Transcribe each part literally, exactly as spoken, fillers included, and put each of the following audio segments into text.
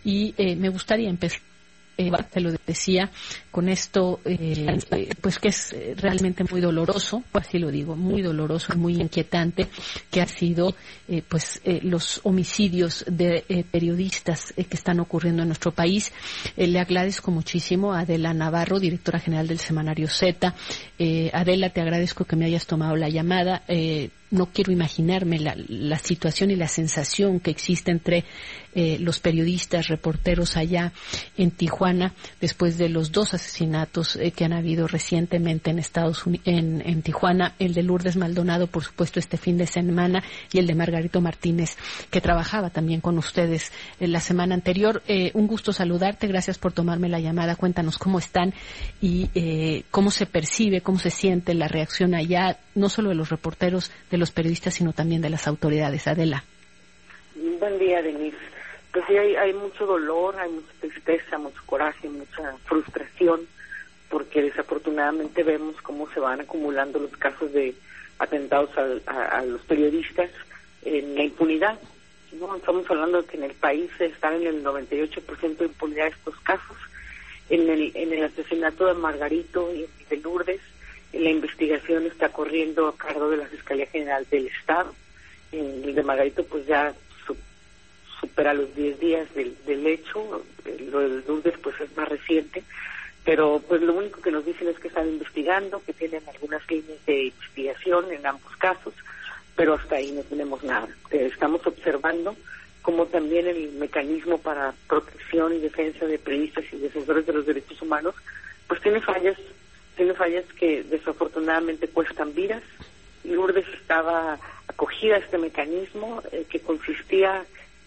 y eh, me gustaría empezar. Eh, te lo decía, con esto, eh, eh, pues que es realmente muy doloroso, pues así lo digo, muy doloroso y muy inquietante, que ha sido, eh, pues, eh, los homicidios de eh, periodistas eh, que están ocurriendo en nuestro país. Eh, le agradezco muchísimo a Adela Navarro, directora general del semanario Z. Eh, Adela, te agradezco que me hayas tomado la llamada. Eh, No quiero imaginarme la, la situación y la sensación que existe entre eh, los periodistas, reporteros allá en Tijuana, después de los dos asesinatos eh, que han habido recientemente en Estados Unidos, en, en Tijuana, el de Lourdes Maldonado, por supuesto, este fin de semana, y el de Margarito Martínez, que trabajaba también con ustedes en la semana anterior. Eh, un gusto saludarte, gracias por tomarme la llamada. Cuéntanos cómo están y eh, cómo se percibe, cómo se siente la reacción allá, no solo de los reporteros, de los periodistas, sino también de las autoridades. Adela. Buen día, Denise. Pues sí, hay, hay mucho dolor, hay mucha tristeza, mucho coraje, mucha frustración, porque desafortunadamente vemos cómo se van acumulando los casos de atentados a, a, a los periodistas en la impunidad. No estamos hablando de que en el país están en el noventa y ocho por ciento de impunidad estos casos. En el, en el asesinato de Margarito y de Lourdes, la investigación está corriendo a cargo de la Fiscalía General del Estado. En el de Margarito pues ya su, supera los diez días del, del hecho. Lo de Lourdes pues es más reciente, pero pues lo único que nos dicen es que están investigando, que tienen algunas líneas de investigación en ambos casos, pero hasta ahí no tenemos nada. Estamos observando cómo también el mecanismo para protección y defensa de periodistas y defensores de los derechos humanos pues tiene fallas tiene fallas que desafortunadamente cuestan vidas. Lourdes estaba acogida a este mecanismo eh, que consistía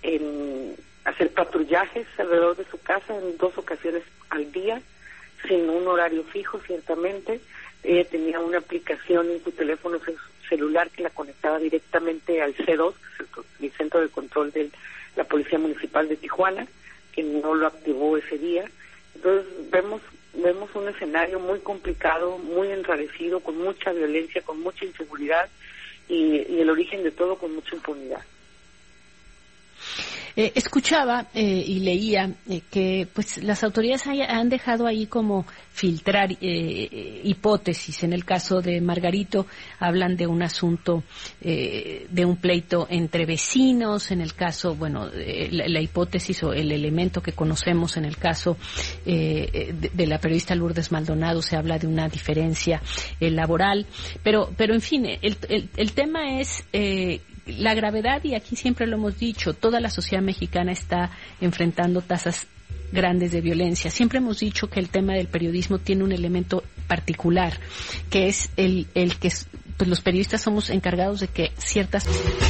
en hacer patrullajes alrededor de su casa en dos ocasiones al día, sin un horario fijo, ciertamente. Ella tenía una aplicación en su teléfono celular que la conectaba directamente al C dos, el Centro de Control de la Policía Municipal de Tijuana, que no lo activó ese día. Entonces vemos vemos un escenario muy complicado, muy enrarecido, con mucha violencia, con mucha inseguridad y, y el origen de todo con mucha impunidad. Eh, escuchaba eh, y leía eh, que pues las autoridades hay, han dejado ahí como filtrar eh, hipótesis. En el caso de Margarito hablan de un asunto, eh, de un pleito entre vecinos. En el caso, bueno, eh, la, la hipótesis o el elemento que conocemos en el caso eh, de, de la periodista Lourdes Maldonado, se habla de una diferencia eh, laboral. Pero, pero en fin, el, el, el tema es eh, la gravedad, y aquí siempre lo hemos dicho, toda la sociedad mexicana está enfrentando tasas grandes de violencia. Siempre hemos dicho que el tema del periodismo tiene un elemento particular, que es el, el que pues los periodistas somos encargados de que ciertas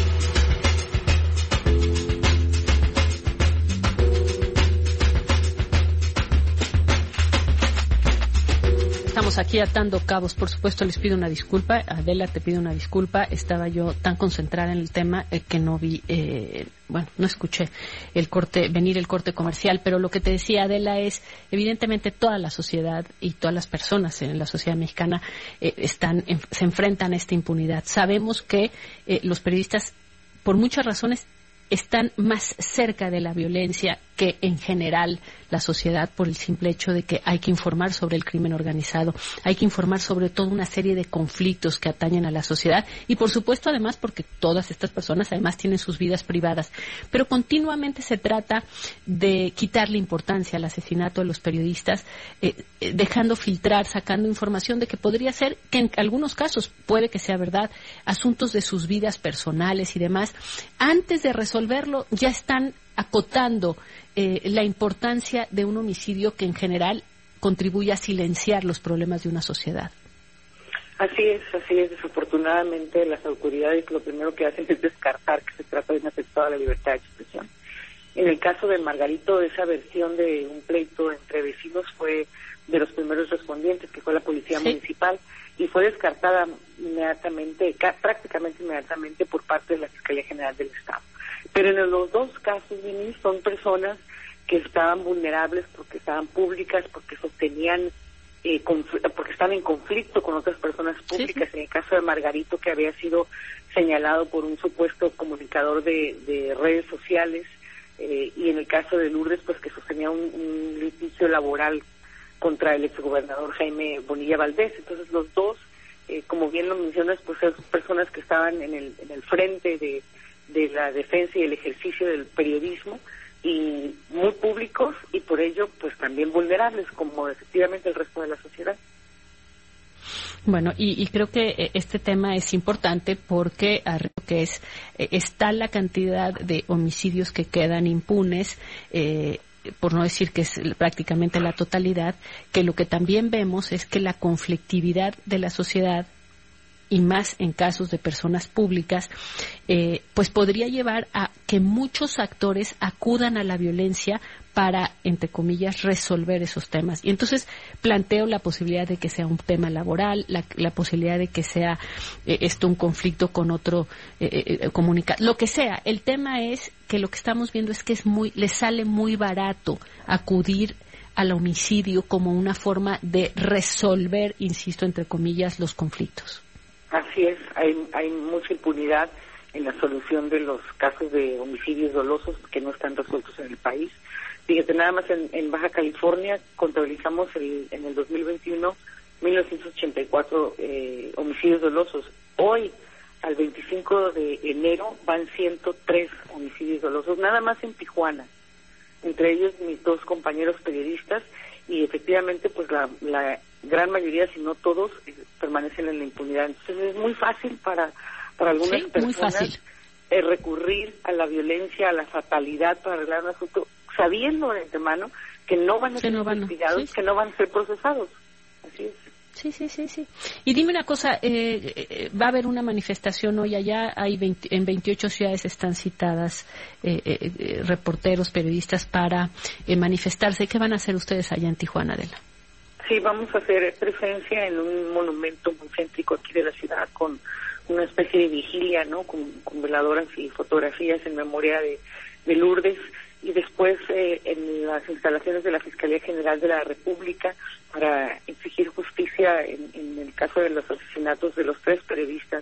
Estamos aquí atando cabos. Por supuesto, les pido una disculpa. Adela, te pido una disculpa. Estaba yo tan concentrada en el tema eh, que no vi, eh, bueno, no escuché el corte, venir el corte comercial. Pero lo que te decía, Adela, es evidentemente toda la sociedad y todas las personas en la sociedad mexicana eh, están, en, se enfrentan a esta impunidad. Sabemos que eh, los periodistas, por muchas razones, están más cerca de la violencia que en general la sociedad, por el simple hecho de que hay que informar sobre el crimen organizado, hay que informar sobre toda una serie de conflictos que atañen a la sociedad y por supuesto además porque todas estas personas además tienen sus vidas privadas, pero continuamente se trata de quitarle importancia al asesinato de los periodistas, eh, eh, dejando filtrar, sacando información de que podría ser, que en algunos casos puede que sea verdad, asuntos de sus vidas personales y demás. Antes de resolverlo ya están acotando eh, la importancia de un homicidio que en general contribuye a silenciar los problemas de una sociedad. Así es, así es. Desafortunadamente las autoridades lo primero que hacen es descartar que se trata de un atentado a la libertad de expresión. En el caso de Margarito, esa versión de un pleito entre vecinos fue de los primeros respondientes, que fue la policía ¿Sí? municipal, y fue descartada inmediatamente, prácticamente inmediatamente por parte de la Fiscalía General del Estado. Pero en los dos casos, Denise, son personas que estaban vulnerables porque estaban públicas, porque sostenían, eh, porque están en conflicto con otras personas públicas. Sí. En el caso de Margarito, que había sido señalado por un supuesto comunicador de, de redes sociales, eh, y en el caso de Lourdes, pues que sostenía un, un litigio laboral contra el exgobernador Jaime Bonilla Valdés. Entonces los dos, eh, como bien lo mencionas, pues son personas que estaban en el, en el frente de, de la defensa y el ejercicio del periodismo, y muy públicos, y por ello pues también vulnerables, como efectivamente el resto de la sociedad. Bueno, y, y creo que este tema es importante porque que es está la cantidad de homicidios que quedan impunes, eh, por no decir que es prácticamente la totalidad, que lo que también vemos es que la conflictividad de la sociedad, y más en casos de personas públicas, eh, pues podría llevar a que muchos actores acudan a la violencia para, entre comillas, resolver esos temas. Y entonces planteo la posibilidad de que sea un tema laboral, la, la posibilidad de que sea eh, esto un conflicto con otro eh, eh, comunicado, lo que sea. El tema es que lo que estamos viendo es que es muy, le sale muy barato acudir al homicidio como una forma de resolver, insisto, entre comillas, los conflictos. Así es, hay, hay mucha impunidad en la solución de los casos de homicidios dolosos que no están resueltos en el país. Fíjate, nada más en, en Baja California contabilizamos el, en el dos mil veintiuno mil novecientos ochenta y cuatro eh, homicidios dolosos. Hoy, al veinticinco de enero, van ciento tres homicidios dolosos, nada más en Tijuana. Entre ellos mis dos compañeros periodistas, y efectivamente pues la, la gran mayoría, si no todos, eh, permanecen en la impunidad. Entonces es muy fácil para, para algunas sí, personas eh, recurrir a la violencia, a la fatalidad para arreglar un asunto, sabiendo de antemano que no van a ser no investigados, van, sí. que no van a ser procesados. Así es. Sí, sí, sí, sí. Y dime una cosa, eh, eh, va a haber una manifestación hoy allá, hay veinte, en veintiocho ciudades están citadas eh, eh, reporteros, periodistas para eh, manifestarse. ¿Qué van a hacer ustedes allá en Tijuana, Adela? Sí, vamos a hacer presencia en un monumento muy céntrico aquí de la ciudad, con una especie de vigilia, ¿no? Con, con veladoras y fotografías en memoria de, de Lourdes, y después eh, en las instalaciones de la Fiscalía General de la República para exigir justicia en, en el caso de los asesinatos de los tres periodistas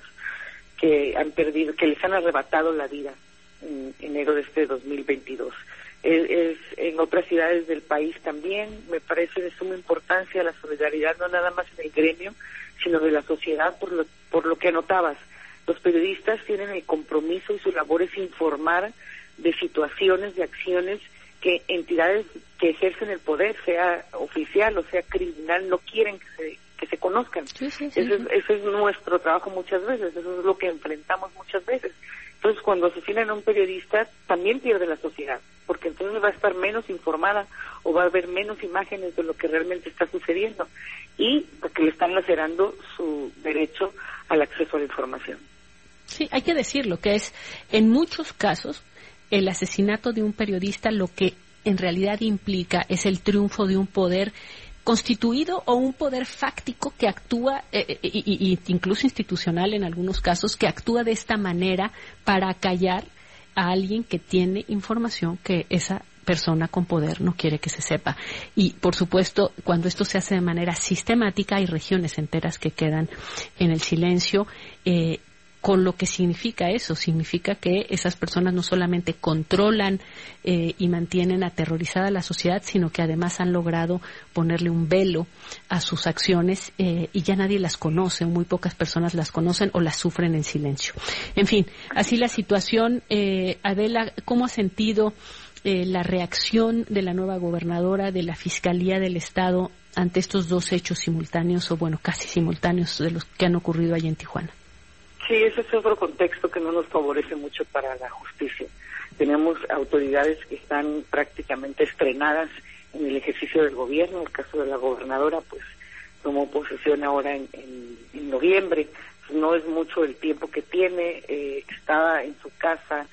que han perdido, que les han arrebatado la vida en enero de este dos mil veintidós. Es, es en otras ciudades del país también. Me parece de suma importancia la solidaridad, no nada más en el gremio, sino de la sociedad, por lo, por lo que anotabas. Los periodistas tienen el compromiso y su labor es informar de situaciones, de acciones que entidades que ejercen el poder, sea oficial o sea criminal, no quieren que se, que se conozcan. Sí, sí, sí. Ese, es, ese es nuestro trabajo muchas veces, eso es lo que enfrentamos muchas veces. Entonces, cuando asesinan a un periodista, también pierde la sociedad, porque entonces va a estar menos informada o va a haber menos imágenes de lo que realmente está sucediendo, y porque le están lacerando su derecho al acceso a la información. Sí, hay que decirlo, que es, en muchos casos, el asesinato de un periodista lo que en realidad implica es el triunfo de un poder constituido o un poder fáctico que actúa, eh, y, y incluso institucional en algunos casos, que actúa de esta manera para acallar a alguien que tiene información que esa persona con poder no quiere que se sepa. Y, por supuesto, cuando esto se hace de manera sistemática, hay regiones enteras que quedan en el silencio, eh, con lo que significa eso, significa que esas personas no solamente controlan eh, y mantienen aterrorizada a la sociedad, sino que además han logrado ponerle un velo a sus acciones eh, y ya nadie las conoce, muy pocas personas las conocen o las sufren en silencio. En fin, así la situación. eh, Adela, ¿cómo ha sentido eh, la reacción de la nueva gobernadora, de la Fiscalía del Estado ante estos dos hechos simultáneos, o bueno, casi simultáneos, de los que han ocurrido allá en Tijuana? Sí, ese es otro contexto que no nos favorece mucho para la justicia. Tenemos autoridades que están prácticamente estrenadas en el ejercicio del gobierno. El caso de la gobernadora, pues, tomó posesión ahora en, en, en noviembre. Pues no es mucho el tiempo que tiene. Eh, estaba en su casa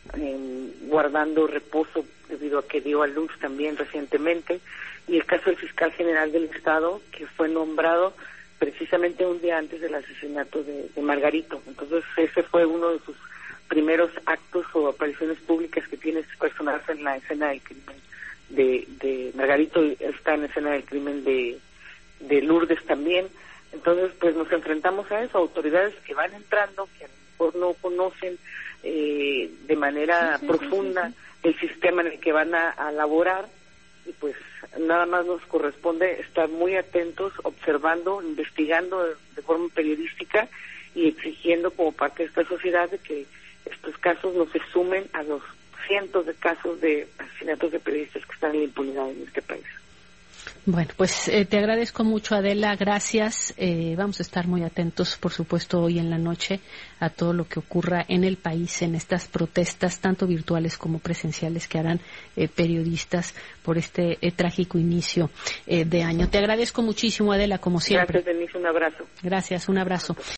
eh, guardando reposo debido a que dio a luz también recientemente. Y el caso del fiscal general del Estado, que fue nombrado precisamente un día antes del asesinato de, de Margarito. Entonces ese fue uno de sus primeros actos o apariciones públicas que tiene este personaje en la escena del crimen de, de Margarito, está en la escena del crimen de, de Lourdes también. Entonces pues nos enfrentamos a eso, autoridades que van entrando, que a lo mejor no conocen eh, de manera sí, sí, profunda sí, sí, sí. el sistema en el que van a, a laborar, y pues nada más nos corresponde estar muy atentos, observando, investigando de, de forma periodística y exigiendo como parte de esta sociedad de que estos casos no se sumen a los cientos de casos de asesinatos de periodistas que están en la impunidad en este país. Bueno, pues eh, te agradezco mucho, Adela, gracias. Eh, vamos a estar muy atentos, por supuesto, hoy en la noche a todo lo que ocurra en el país, en estas protestas, tanto virtuales como presenciales, que harán eh, periodistas por este eh, trágico inicio eh, de año. Te agradezco muchísimo, Adela, como siempre. Gracias, Denise, un abrazo. Gracias, un abrazo.